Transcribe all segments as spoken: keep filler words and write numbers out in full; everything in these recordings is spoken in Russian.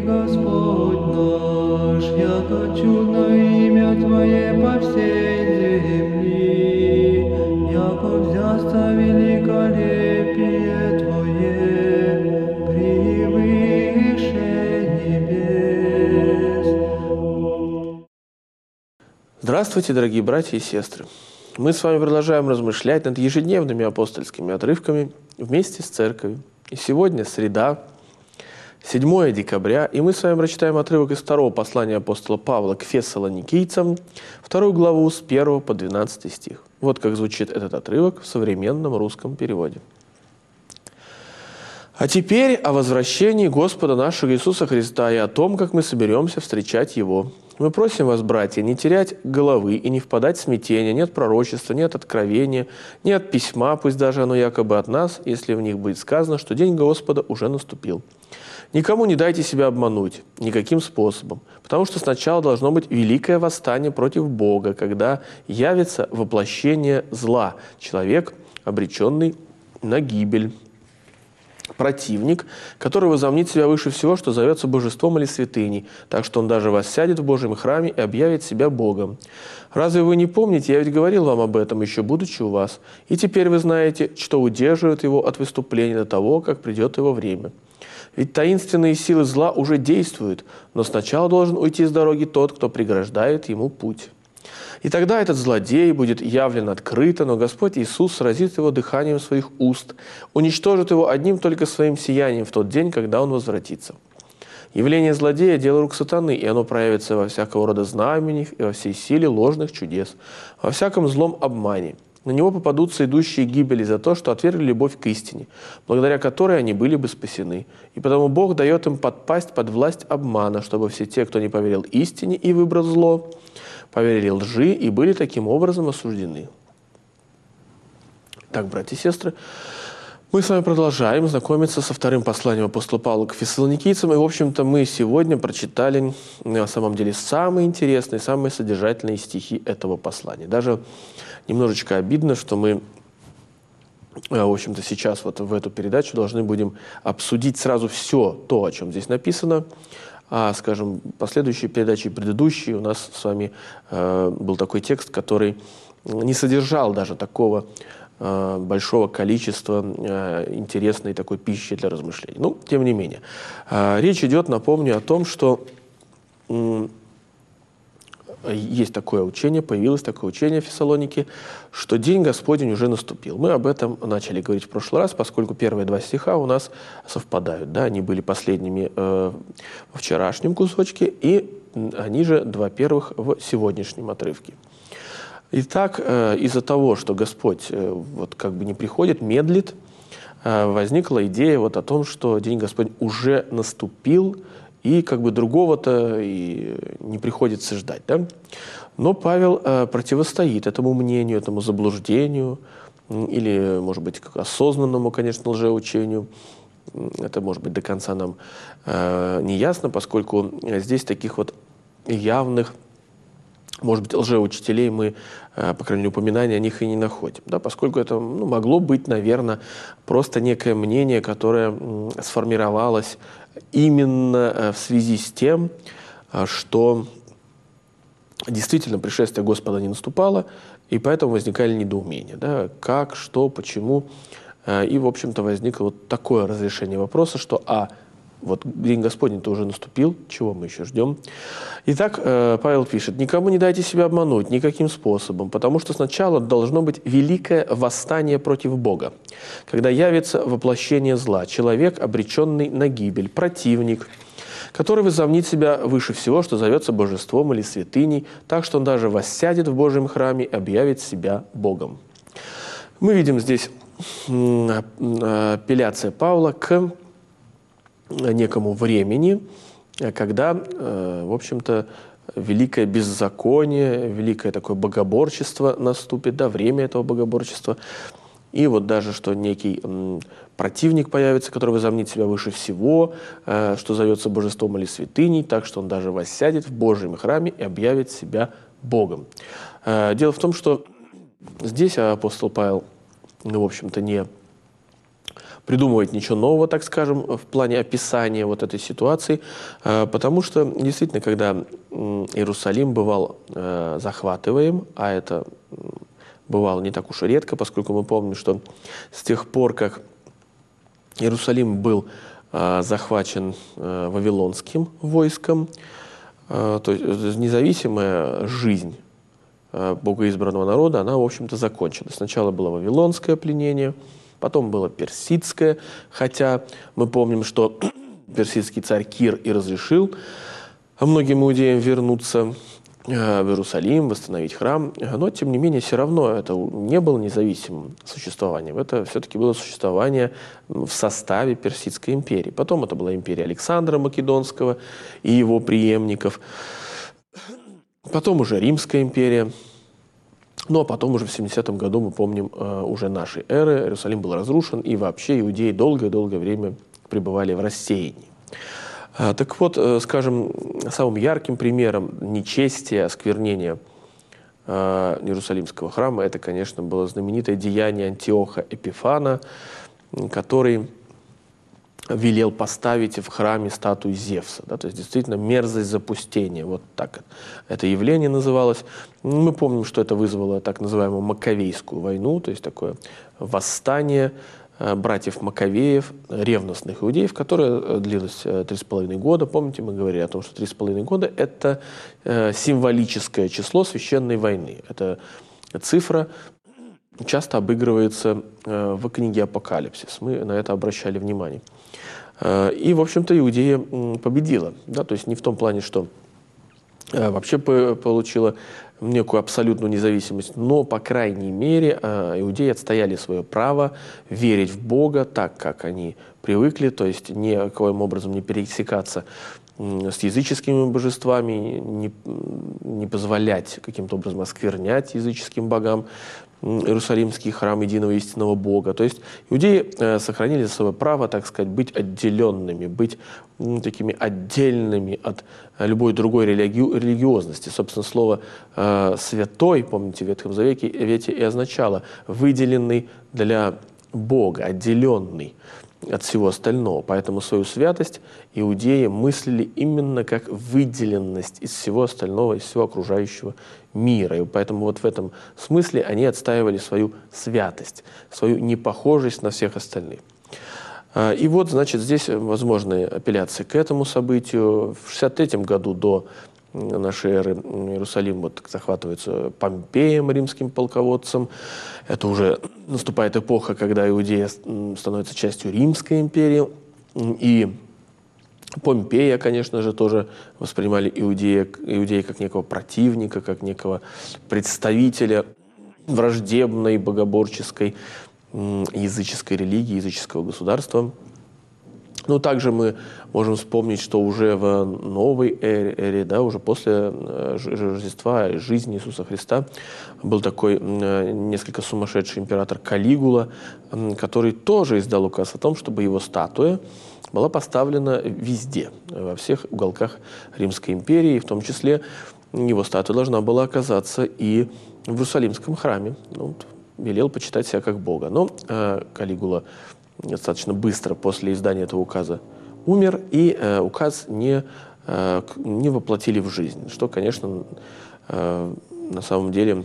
Господь наш, яко чудно имя Твое по всей земли, яко взяться великолепие Твое превыше небес. Здравствуйте, дорогие братья и сестры! Мы с вами продолжаем размышлять над ежедневными апостольскими отрывками вместе с церковью. И сегодня среда, седьмое декабря, и мы с вами прочитаем отрывок из второго послания апостола Павла к фессалоникийцам, вторую главу с первого по двенадцатый стих. Вот как звучит этот отрывок в современном русском переводе. «А теперь о возвращении Господа нашего Иисуса Христа и о том, как мы соберемся встречать Его. Мы просим вас, братья, не терять головы и не впадать в смятение ни от пророчества, ни от откровения, ни от письма, пусть даже оно якобы от нас, если в них будет сказано, что день Господа уже наступил. Никому не дайте себя обмануть, никаким способом, потому что сначала должно быть великое восстание против Бога, когда явится воплощение зла, человек, обреченный на гибель. Противник, который возомнит себя выше всего, что зовется божеством или святыней, так что он даже воссядет в Божьем храме и объявит себя Богом. Разве вы не помните, я ведь говорил вам об этом, еще будучи у вас, и теперь вы знаете, что удерживает его от выступления до того, как придет его время. Ведь таинственные силы зла уже действуют, но сначала должен уйти с дороги тот, кто преграждает ему путь. И тогда этот злодей будет явлен открыто, но Господь Иисус сразит его дыханием своих уст, уничтожит его одним только своим сиянием в тот день, когда он возвратится. Явление злодея – дело рук сатаны, и оно проявится во всякого рода знамениях и во всей силе ложных чудес, во всяком злом обмане. На него попадутся идущие к гибели за то, что отвергли любовь к истине, благодаря которой они были бы спасены. И потому Бог дает им подпасть под власть обмана, чтобы все те, кто не поверил истине и выбрал зло, поверили лжи и были таким образом осуждены». Так, братья и сестры, мы с вами продолжаем знакомиться со вторым посланием апостола Павла к фессалоникийцам. И, в общем-то, мы сегодня прочитали, на самом деле, самые интересные, самые содержательные стихи этого послания. Даже немножечко обидно, что мы, в общем-то, сейчас вот в эту передачу должны будем обсудить сразу все то, о чем здесь написано. А, скажем, последующие передачи, предыдущие, у нас с вами э, был такой текст, который не содержал даже такого э, большого количества э, интересной такой пищи для размышлений. Ну, тем не менее. Э, речь идет, напомню, о том, что э, есть такое учение, появилось такое учение в Фессалонике, что День Господень уже наступил. Мы об этом начали говорить в прошлый раз, поскольку первые два стиха у нас совпадают. Да? Они были последними э, во вчерашнем кусочке, и они же два первых в сегодняшнем отрывке. Итак, э, из-за того, что Господь э, вот как бы не приходит, медлит, э, возникла идея вот о том, что День Господень уже наступил, и как бы другого-то и не приходится ждать. Да? Но Павел э, противостоит этому мнению, этому заблуждению, или, может быть, к осознанному, конечно, лжеучению. Это, может быть, до конца нам э, не ясно, поскольку здесь таких вот явных, может быть, лжеучителей мы, э, по крайней мере, упоминания о них и не находим. Да? Поскольку это ну, могло быть, наверное, просто некое мнение, которое м, сформировалось именно в связи с тем, что действительно пришествие Господа не наступало, и поэтому возникали недоумения. Да? Как, что, почему. И, в общем-то, возникло вот такое разрешение вопроса, что а, вот День Господень-то уже наступил, чего мы еще ждем? Итак, Павел пишет: «Никому не дайте себя обмануть никаким способом, потому что сначала должно быть великое восстание против Бога, когда явится воплощение зла, человек, обреченный на гибель, противник, который возомнит себя выше всего, что зовется божеством или святыней, так что он даже воссядет в Божьем храме и объявит себя Богом». Мы видим здесь апелляция Павла к некому времени, когда, в общем-то, великое беззаконие, великое такое богоборчество наступит, да, время этого богоборчества. И вот даже, что некий м, противник появится, который возомнит себя выше всего, э, что зовется божеством или святыней, так что он даже воссядет в Божьем храме и объявит себя Богом. Э, дело в том, что здесь апостол Павел, ну, в общем-то, не придумывать ничего нового, так скажем, в плане описания вот этой ситуации, потому что действительно, когда Иерусалим бывал захватываем, а это бывало не так уж и редко, поскольку мы помним, что с тех пор, как Иерусалим был захвачен вавилонским войском, то есть независимая жизнь богоизбранного народа, она, в общем-то, закончилась. Сначала было вавилонское пленение, потом было персидское, хотя мы помним, что персидский царь Кир и разрешил многим иудеям вернуться в Иерусалим, восстановить храм, но, тем не менее, все равно это не было независимым существованием. Это все-таки было существование в составе Персидской империи. Потом это была империя Александра Македонского и его преемников. Потом уже Римская империя. Ну, а потом уже в семидесятом году, мы помним, уже нашей эры, Иерусалим был разрушен, и вообще иудеи долгое-долгое время пребывали в рассеянии. Так вот, скажем, самым ярким примером нечестия, осквернения Иерусалимского храма, это, конечно, было знаменитое деяние Антиоха Эпифана, который велел поставить в храме статую Зевса. Да, то есть действительно мерзость запустения. Вот так это явление называлось. Мы помним, что это вызвало так называемую Маковейскую войну, то есть такое восстание братьев Маковеев, ревностных иудеев, которое длилось три с половиной года. Помните, мы говорили о том, что три с половиной года – это символическое число священной войны. Это цифра часто обыгрывается в книге «Апокалипсис». Мы на это обращали внимание. И, в общем-то, Иудея победила. Да? То есть не в том плане, что вообще получила некую абсолютную независимость, но, по крайней мере, иудеи отстояли свое право верить в Бога так, как они привыкли, то есть никоим образом не пересекаться с языческими божествами, не, не позволять каким-то образом осквернять языческим богам Иерусалимский храм единого истинного Бога. То есть иудеи э, сохранили за собой право, так сказать, быть отделенными, быть м, такими отдельными от э, любой другой религи религиозности. Собственно, слово э, «святой», помните, в Ветхом Завете и означало «выделенный для Бога», «отделенный» от всего остального. Поэтому свою святость иудеи мыслили именно как выделенность из всего остального, из всего окружающего мира. И поэтому вот в этом смысле они отстаивали свою святость, свою непохожесть на всех остальных. И вот, значит, здесь возможны апелляции к этому событию. В шестьдесят третьем году до нашей эры Иерусалим вот захватывается Помпеем, римским полководцем. Это уже наступает эпоха, когда Иудея становится частью Римской империи. И Помпея, конечно же, тоже воспринимали иудея, иудеи как некого противника, как некого представителя враждебной, богоборческой, языческой религии, языческого государства. Но также мы можем вспомнить, что уже в новой эре, эре, да, уже после Рождества, жизни Иисуса Христа, был такой несколько сумасшедший император Калигула, который тоже издал указ о том, чтобы его статуя была поставлена везде, во всех уголках Римской империи, в том числе его статуя должна была оказаться и в Иерусалимском храме. Ну, велел почитать себя как Бога. Но э, Калигула достаточно быстро после издания этого указа умер, и э, указ не, э, не воплотили в жизнь, что, конечно, э, на самом деле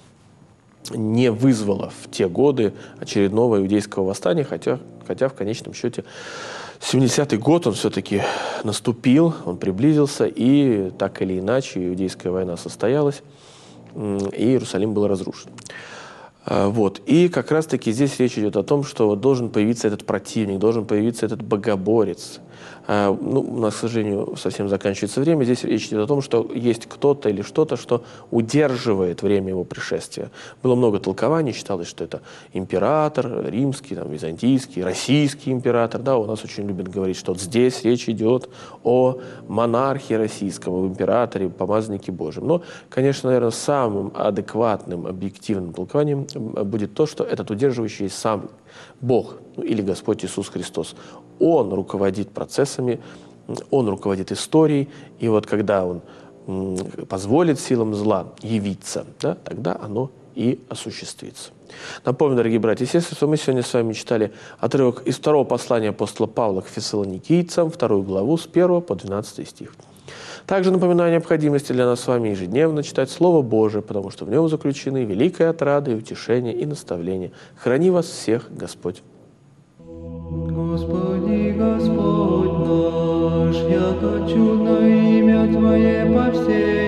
не вызвало в те годы очередного иудейского восстания, хотя, хотя в конечном счете семидесятый год он все-таки наступил, он приблизился, и так или иначе иудейская война состоялась, и Иерусалим был разрушен. Вот. И как раз-таки здесь речь идет о том, что должен появиться этот противник, должен появиться этот богоборец. Ну, у нас, к сожалению, совсем заканчивается время. Здесь речь идет о том, что есть кто-то или что-то, что удерживает время его пришествия. Было много толкований, считалось, что это император римский, там, византийский, российский император. Да, у нас очень любят говорить, что вот здесь речь идет о монархии российском, об императоре, помазаннике Божьем. Но, конечно, наверное, самым адекватным, объективным толкованием будет то, что этот удерживающий сам Бог, ну, или Господь Иисус Христос. Он руководит процессами, Он руководит историей, и вот когда Он позволит силам зла явиться, да, тогда оно и осуществится. Напомню, дорогие братья и сестры, что мы сегодня с вами читали отрывок из второго послания апостола Павла к фессалоникийцам, вторую главу с первого по двенадцатый стих. Также напоминаю о необходимости для нас с вами ежедневно читать Слово Божие, потому что в нем заключены великая отрада и утешение и наставление. Храни вас всех Господь. Господи, Господь наш, яко чудно имя Твое по всей